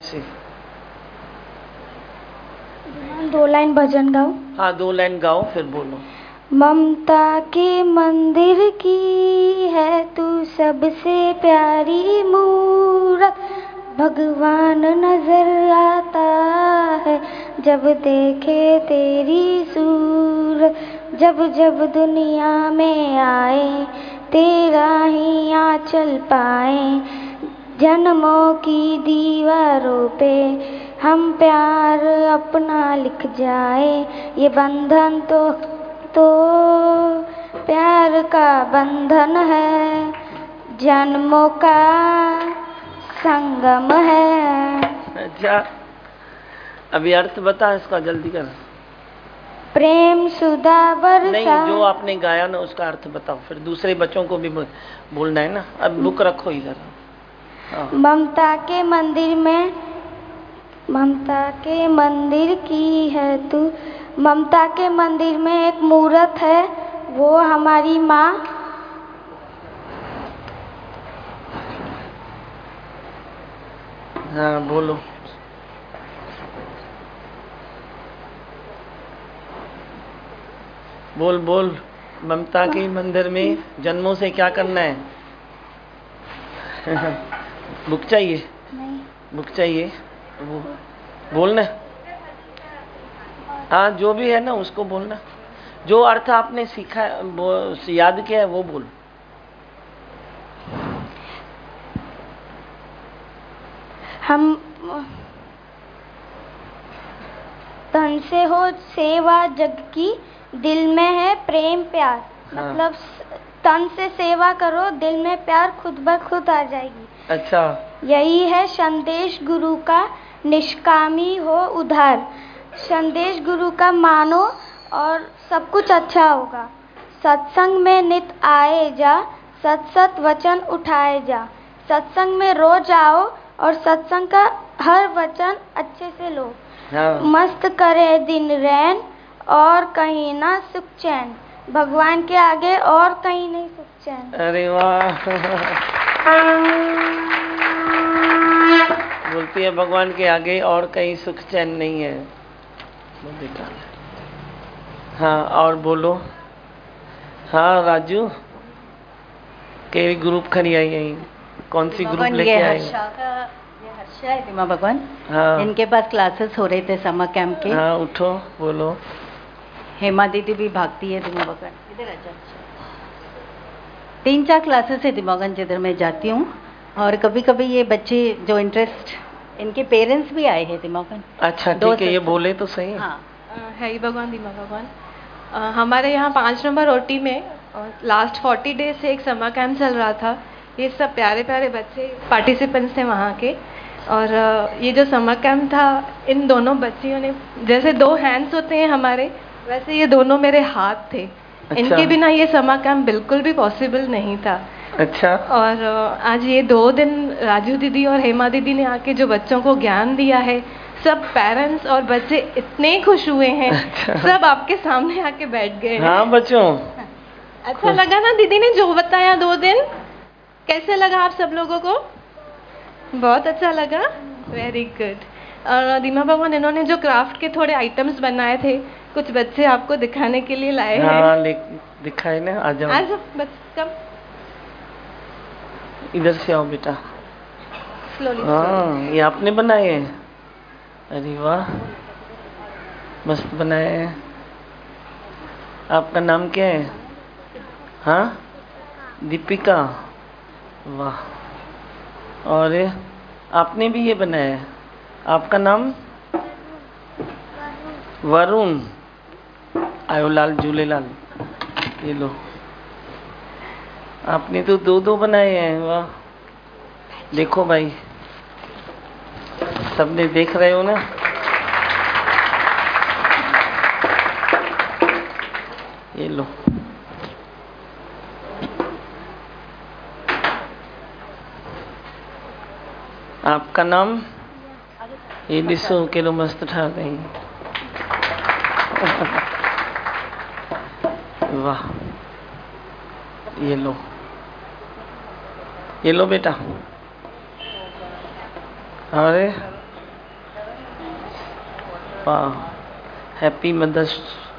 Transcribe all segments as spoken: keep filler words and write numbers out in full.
से दो लाइन भजन गाओ। हाँ, दो लाइन गाओ फिर बोलो। ममता के मंदिर की है तू सबसे प्यारी मूरत, भगवान नजर आता है जब देखे तेरी सूरत। जब जब दुनिया में आए तेरा ही आंचल पाए, जन्मों की दीवारों पे हम प्यार अपना लिख जाए। ये बंधन तो तो प्यार का बंधन है, जन्मों का संगम है। अच्छा, अभी अर्थ बता इसका, जल्दी कर। प्रेम सुधा बरसा। नहीं, जो आपने गाया ना उसका अर्थ बताओ, फिर दूसरे बच्चों को भी बोलना है ना। अब बुक रखो इधर। हाँ। ममता के मंदिर में, ममता के मंदिर की है तू, ममता के मंदिर में एक मूरत है, वो हमारी माँ। हाँ बोलो। बोल बोल। ममता के मंदिर में जन्मों से क्या करना है? बुक चाहिए? नहीं। बुक चाहिए वो बोलना। हाँ, जो भी है ना उसको बोलना। जो अर्थ आपने सीखा वो याद किया है वो बोल। हम तन से हो सेवा जग की, दिल में है प्रेम प्यार। हाँ। मतलब तन से सेवा करो, दिल में प्यार खुद ब खुद आ जाएगी। अच्छा, यही है संदेश गुरु का, निष्कामी हो उधार। संदेश गुरु का मानो और सब कुछ अच्छा होगा। सत्संग में नित आए जा, सत सत वचन उठाए जा। सत्संग में रोज आओ और सत्संग का हर वचन अच्छे से लो। हाँ। मस्त करे दिन रैन और कहीं ना सुख चैन, भगवान के आगे और कहीं नहीं सुख चैन। अरे वाह। बोलती है भगवान के आगे और कहीं सुख चैन नहीं है। हाँ, और बोलो। हाँ राजू, के ग्रुप खड़ी आई है, कौन सी ग्रुप लेके आए? हर्षा है दिमा भगवान। हाँ। इनके पास क्लासेस हो रहे थे समर कैंप के। हाँ उठो बोलो। हेमा दीदी भी भागती है दिमा भगवान। इधर आ जाओ। तीन चार क्लासेस है दिमा भगवान जिधर मैं जाती हूँ, और कभी कभी ये बच्चे जो इंटरेस्ट, इनके पेरेंट्स भी आए हैं दिमा भगवान। अच्छा ठीक है, ये बोले तो सही। हाँ है ही भगवान दिमा भगवान। आ, हमारे यहाँ पाँच नंबर ओटी में लास्ट फोर्टी डेज से एक समर कैंप चल रहा था। ये सब प्यारे प्यारे बच्चे पार्टिसिपेंट्स थे वहाँ के। और ये जो समर कैंप था, इन दोनों बच्चियों ने, जैसे दो हैंड्स होते हैं हमारे, वैसे ये दोनों मेरे हाथ थे। अच्छा। इनके बिना ये समर कैंप बिल्कुल भी पॉसिबल नहीं था। अच्छा। और आज ये दो दिन राजू दीदी और हेमा दीदी ने आके जो बच्चों को ज्ञान दिया है, सब पेरेंट्स और बच्चे इतने खुश हुए हैं। अच्छा। सब आपके सामने आके बैठ गए। हाँ बच्चों, अच्छा लगा ना दीदी ने जो बताया दो दिन? कैसे लगा आप सब लोगों को? बहुत अच्छा लगा। Very good. और दीमा भगवान, इन्होंने जो क्राफ्ट के थोड़े आइटम्स बनाए थे, कुछ बच्चे आपको दिखाने के लिए लाए हैं। हाँ, दिखाए ना। आ जाओ, आ जाओ बस, कम इधर से आओ बेटा। स्लोली। हाँ, ये आपने बनाए हैं? अरे वाह, मस्त बनाए हैं। आपका नाम क्या है? हाँ, दीपिका। वाह। और आपने भी ये बनाया है? आपका नाम? वरुण। आयो लाल झूलेलाल। ये लो, आपने तो दो दो बनाए हैं। वाह। देखो भाई, सबने देख रहे हो ना। ये लो। आपका नाम? ये दिसो के लो, मस्त ठा गई। वाह। ये लो, ये लो बेटा। अरे वाह, हैप्पी मदर्स।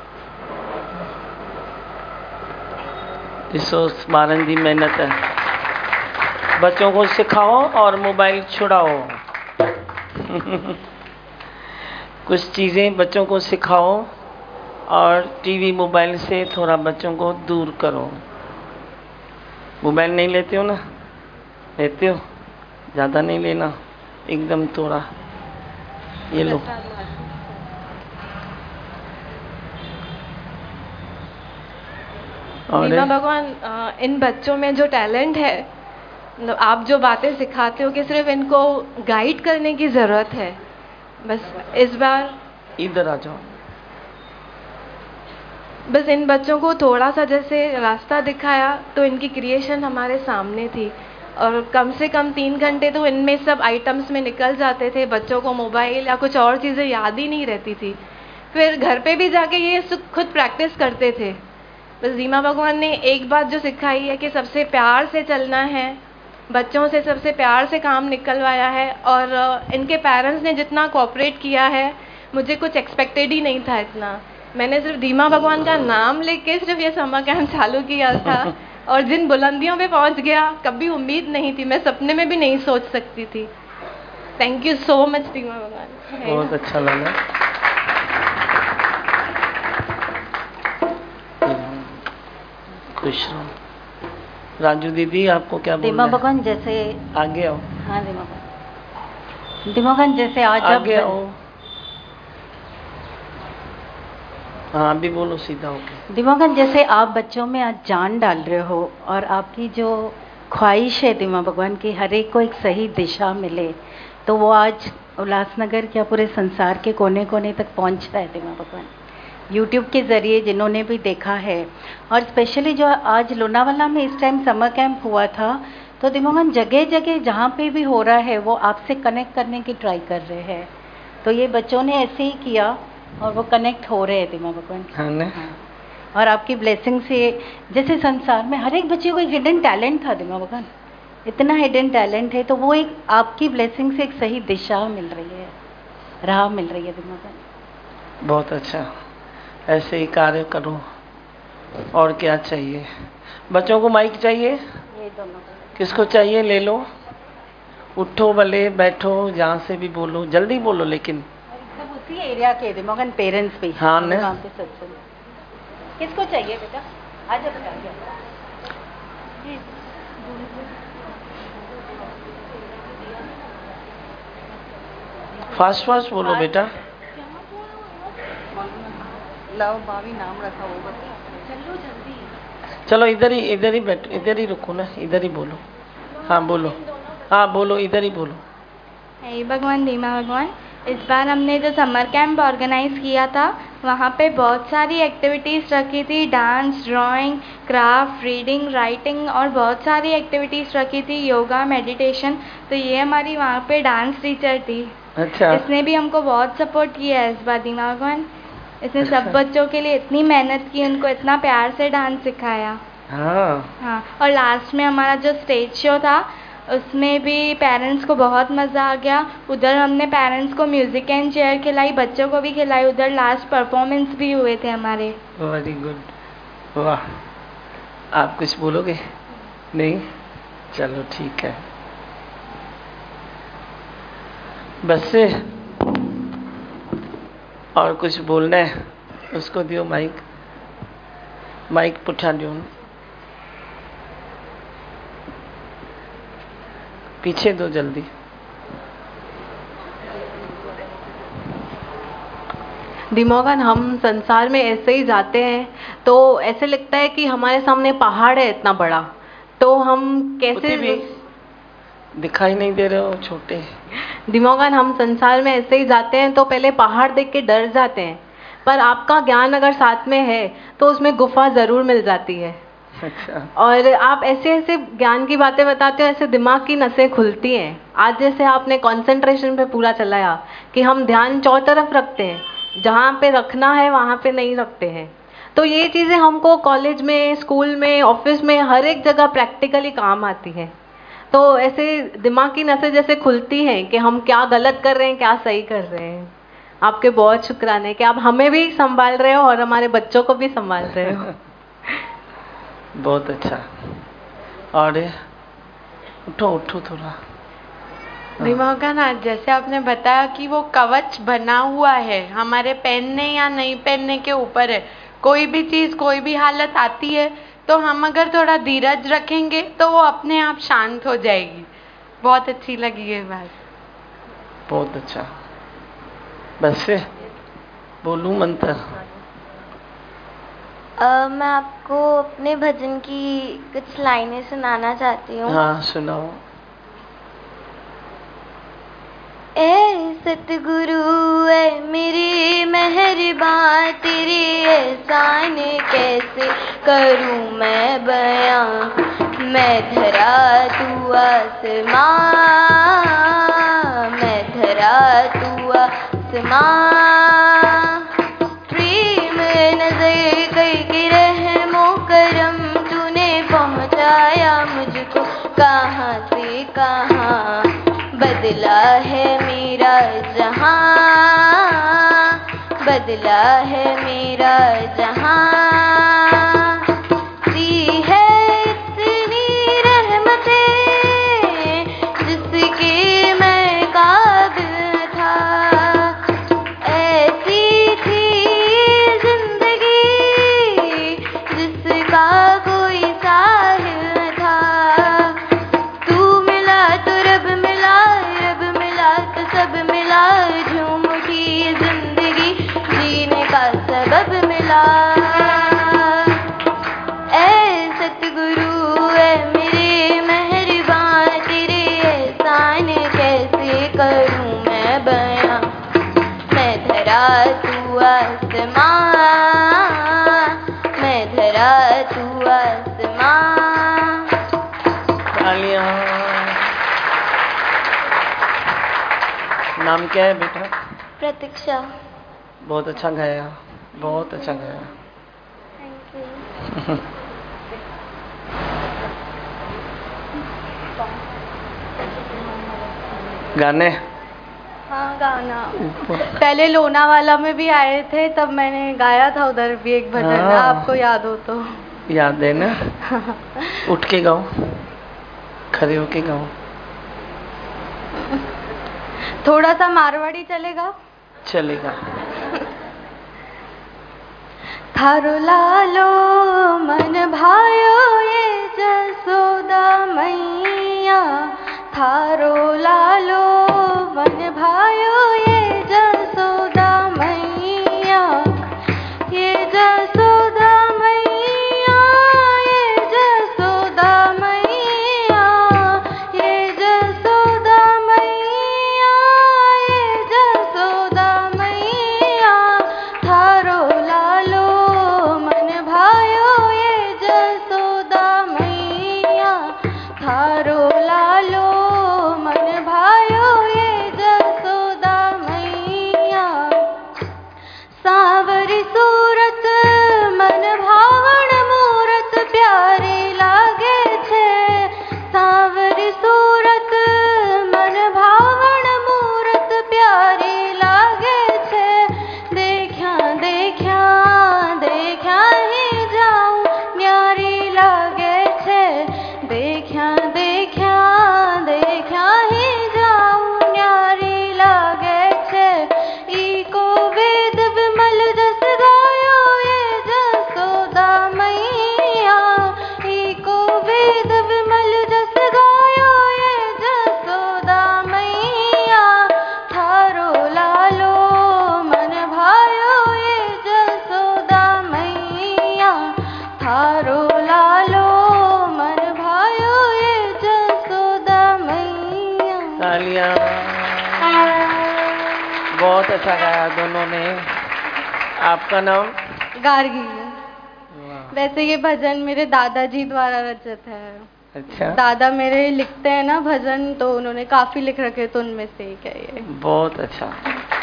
ॾिसो ॿारनि जी महिनत। बच्चों को सिखाओ और मोबाइल छुड़ाओ। कुछ चीज़ें बच्चों को सिखाओ और टीवी मोबाइल से थोड़ा बच्चों को दूर करो। मोबाइल नहीं लेते हो ना? लेते हो? ज़्यादा नहीं लेना, एकदम थोड़ा। ये लो। रीमा भगवान, इन बच्चों में जो टैलेंट है, मतलब आप जो बातें सिखाते हो कि सिर्फ इनको गाइड करने की ज़रूरत है। बस इस बार इधर आ जाओ। बस इन बच्चों को थोड़ा सा जैसे रास्ता दिखाया तो इनकी क्रिएशन हमारे सामने थी, और कम से कम तीन घंटे तो इनमें सब आइटम्स में निकल जाते थे। बच्चों को मोबाइल या कुछ और चीज़ें याद ही नहीं रहती थी। फिर घर पे भी जाके ये खुद प्रैक्टिस करते थे। बस रीमा भगवान ने एक बात जो सिखाई है कि सबसे प्यार से चलना है, बच्चों से सबसे प्यार से काम निकलवाया है। और इनके पेरेंट्स ने जितना कोऑपरेट किया है, मुझे कुछ एक्सपेक्टेड ही नहीं था इतना। मैंने सिर्फ रीमा भगवान का नाम लेके सिर्फ ये समर कैंप चालू किया था, और जिन बुलंदियों पे पहुंच गया, कभी उम्मीद नहीं थी, मैं सपने में भी नहीं सोच सकती थी। Thank you so much Reema Bhagwan. बहुत अच्छा लगा। खुश रहो। राजू दीदी, आपको क्या बोलना है? रीमा भगवान जैसे आगे आओ। हाँ रीमा भगवान, रीमा भगवान जैसे आज आगे आप आओ। हाँ, अभी बोलो सीधा होके। दिमागन, जैसे आप बच्चों में आज जान डाल रहे हो और आपकी जो ख्वाहिश है दिमा भगवान की हर एक को एक सही दिशा मिले, तो वो आज उल्लासनगर क्या पूरे संसार के कोने कोने तक पहुंच रहा है दिमा भगवान। यूट्यूब के ज़रिए जिन्होंने भी देखा है, और स्पेशली जो आज लोनावाला में इस टाइम समर कैंप हुआ था, तो दिमागन जगह जगह जहाँ पे भी हो रहा है वो आपसे कनेक्ट करने की ट्राई कर रहे हैं। तो ये बच्चों ने ऐसे ही किया और वो कनेक्ट हो रहे हैं दिमा भगवान। हाँ, हाँ। और आपकी ब्लेसिंग से जैसे संसार में हर एक बच्चे को एक हिडन टैलेंट था दिमा भगवान, इतना हिडन टैलेंट है, तो वो एक आपकी ब्लेसिंग से एक सही दिशा मिल रही है, राह मिल रही है दिमा भगवान। बहुत अच्छा, ऐसे ही कार्य करो। और क्या चाहिए? बच्चों को माइक चाहिए? ये दोनों किसको चाहिए? ले लो, उठो, भले बैठो, जहाँ से भी बोलो, जल्दी बोलो लेकिन। सब उसी एरिया के दिमागन पेरेंट्स भी। हाँ ने? वहाँ पे सत्संग किसको चाहिए बेटा? आज बता दिया। फास्ट फास्ट बोलो बेटा। लव भाभी नाम रखा वो बता। चलो जल्दी। चलो इधर ही इधर ही बैठो, इधर ही रुको ना, इधर ही बोलो। हाँ बोलो, हाँ बोलो, इधर ही बोलो। हे भगवान, रीमा भगवान, इस बार हमने जो समर कैंप ऑर्गेनाइज किया था, वहाँ पे बहुत सारी एक्टिविटीज़ रखी थी। Dance, drawing, craft, reading, writing और बहुत सारी एक्टिविटीज़ रखी थी, योगा, मेडिटेशन। तो ये हमारी वहाँ पे डांस टीचर थी। अच्छा। इसने भी हमको बहुत सपोर्ट किया है इस बार रीमा भगवान। इसने अच्छा। सब बच्चों के लिए इतनी मेहनत की, उनको इतना प्यार से डांस सिखाया। हाँ हाँ, और लास्ट में हमारा जो स्टेज शो था, उसमें भी पेरेंट्स को बहुत मज़ा आ गया। उधर हमने पेरेंट्स को म्यूज़िक एंड चेयर खिलाई, बच्चों को भी खिलाई। उधर लास्ट परफॉर्मेंस भी हुए थे हमारे। वेरी गुड, वाह। आप कुछ बोलोगे? नहीं? चलो ठीक है। बस से और कुछ बोलना है? उसको दियो माइक, माइक पुठा दियो, पीछे दो जल्दी। दिमागन, हम संसार में ऐसे ही जाते हैं तो ऐसे लगता है कि हमारे सामने पहाड़ है इतना बड़ा, तो हम कैसे भी दिखाई नहीं दे रहे हो, छोटे। दिमागन, हम संसार में ऐसे ही जाते हैं तो पहले पहाड़ देख के डर जाते हैं, पर आपका ज्ञान अगर साथ में है तो उसमें गुफा ज़रूर मिल जाती है। अच्छा। और आप ऐसे ऐसे ज्ञान की बातें बताते हो, ऐसे दिमाग की नसें खुलती हैं। आज जैसे आपने कंसंट्रेशन पे पूरा चलाया कि हम ध्यान चौ तरफ रखते हैं, जहाँ पे रखना है वहाँ पे नहीं रखते हैं। तो ये चीज़ें हमको कॉलेज में, स्कूल में, ऑफिस में, हर एक जगह प्रैक्टिकली काम आती है। तो ऐसे दिमाग की नसें जैसे खुलती हैं कि हम क्या गलत कर रहे हैं, क्या सही कर रहे हैं। आपके बहुत शुक्राने कि आप हमें भी संभाल रहे हो और हमारे बच्चों को भी संभाल रहे हो। बहुत अच्छा। और ये? उठो उठो थोड़ा। भीमागन, आज जैसे आपने बताया कि वो कवच बना हुआ है, हमारे पहनने या नहीं पहनने के ऊपर है। कोई भी चीज़, कोई भी हालत आती है तो हम अगर थोड़ा धीरज रखेंगे तो वो अपने आप शांत हो जाएगी। बहुत अच्छी लगी ये बात। बहुत अच्छा। बस से बोलूं मंत्र? अ, मैं आपको अपने भजन की कुछ लाइनें सुनाना चाहती हूँ। हाँ सुनाओ। ए सतगुरु ए मेरी मेहरबान, तेरे एहसान कैसे करूं मैं बयां। मैं धरा तू आसमां, मैं धरा तू आसमां। प्रेम नजर करके रहमो करम, तूने पहुंचाया मुझको कहाँ से कहाँ। बदला है मेरा जहां, बदला है मेरा जहां। दी है इतनी रहमतें जिसके मैं काबिल था। ऐसी थी जिंदगी जिसका कोई साहिल न था। तू मिला तो रब मिला, रब मिला तो सब मिला। झूम उठी जिंदगी जीने का सबब मिला। ऐ सतगुरु ऐ मेरे मेहरबान, तेरे एहसान कैसे करूं मैं बयां। मैं धरा तू आसमां, मैं धरा तू आसमां। तालियां। नाम क्या है बेटा? प्रतीक्षा। बहुत अच्छा गाया, बहुत अच्छा गाया। Thank you. गाने? हाँ गाना। पहले लोनावाला में भी आए थे, तब मैंने गाया था उधर भी एक भजन। हाँ। आपको याद हो तो। याद है ना? उठ के गाओ, खड़े होके गाओ। थोड़ा सा मारवाड़ी चलेगा? चलेगा। थारो लालो मन भायो ये जसोदा मैया। थारो लालो मन भायो ये जसोदा मैया। ये जसोदा मैया, ये जसोदा मैया। ये जसोदा मैया, ये जसोदा मैया। थारो लालो मन भायो ये जसोदा मैया। थारो लालो मन भायो ये जसोदा मैया। सावरी सूरत मन भावण मूरत प्यारे लागे छे। सावरी सूरत मन भावण मूरत प्यारे लागे छे। देख्या देख्या देख्या ही जाऊं न्यारी लागे छे। देख्या देख्या देख्या ही जाऊं न्यारी लागे छे। ईको वेद विमल जस गायो ये जसोदा मैया। ईको वेद विमल जस गायो ये जसोदा मैया। थारो लालो मन भायो ये जसोदा मैया। थारो लालो मन भायो ये जसोदा मैया। तालियां। बहुत अच्छा गाया दोनों ने। आपका नाम? गार्गी। वाह, वैसे ये भजन मेरे दादाजी द्वारा रचित है। अच्छा। दादा मेरे लिखते हैं ना भजन, तो उन्होंने काफी लिख रखे, तो उनमें से एक है ये। बहुत अच्छा।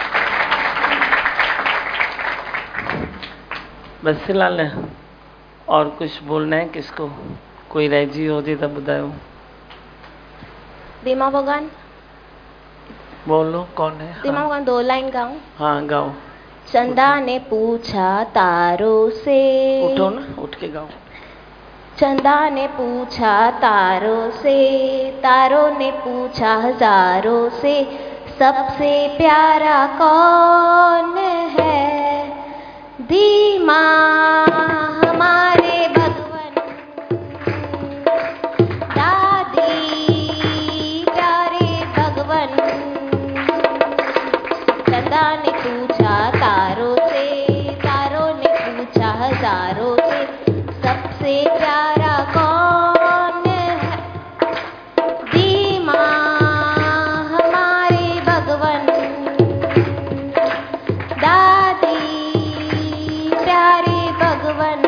बस लाल है। और कुछ बोलना है किसको? कोई राजी हो जी तो बताओ। भीमा भगवान, बोलो कौन है? दिमा हाँ, भगवान दो लाइन गाऊं? हाँ गाओ। चंदा ने पूछा तारों से, उठो ना, उठ के गाओ। चंदा ने पूछा तारों से, तारों ने पूछा हजारों से, सबसे प्यारा कौन है? धीमा हमारे भगवन, दादी प्यारे भगवन। चंदा ने पूछा तारों से, तारों ने पूछा हजारों से, सबसे प्यारा कौन है? धीमा हमारे भगवन, दादी प्यारे भगवन।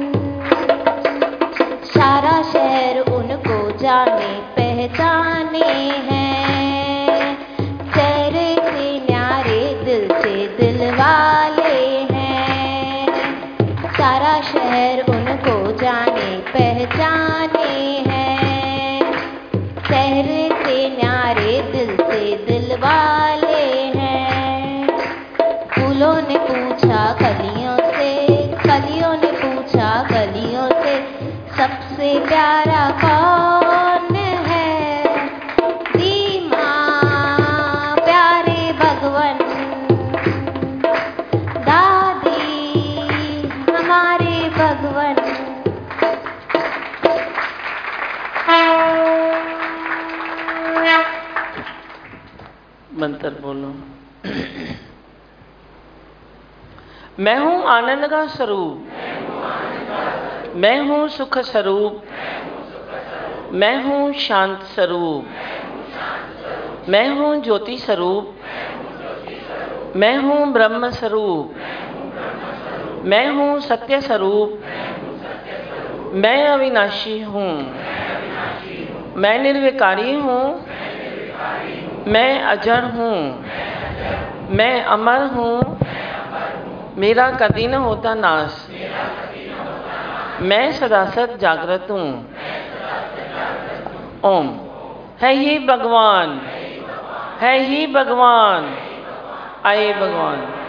सारा शहर उनको जाने पहचाने हैं, चेहरे से न्यारे दिल से दिल वाले हैं। सारा शहर उनको जाने पहचाने हैं, चेहरे से न्यारे दिल से दिल वाले हैं। फूलों ने पूछा कलियों से, कलियों ने पूछा कलियों से, सबसे प्यारा कौन है? धीमा प्यारे भगवन, दादी हमारे भगवन। मंत्र बोलो। मैं हूँ आनंद का स्वरूप, मैं हूँ सुख स्वरूप, मैं हूँ शांत स्वरूप, मैं हूँ ज्योति स्वरूप, मैं हूँ ब्रह्म स्वरूप, मैं हूँ सत्य स्वरूप, मैं अविनाशी हूँ, मैं निर्विकारी हूँ, मैं अजर हूँ, मैं अमर हूँ, मेरा कभी न होता नाश, मैं सदासत जागृत हूँ। ओम। है ही भगवान, है ही भगवान, आए भगवान।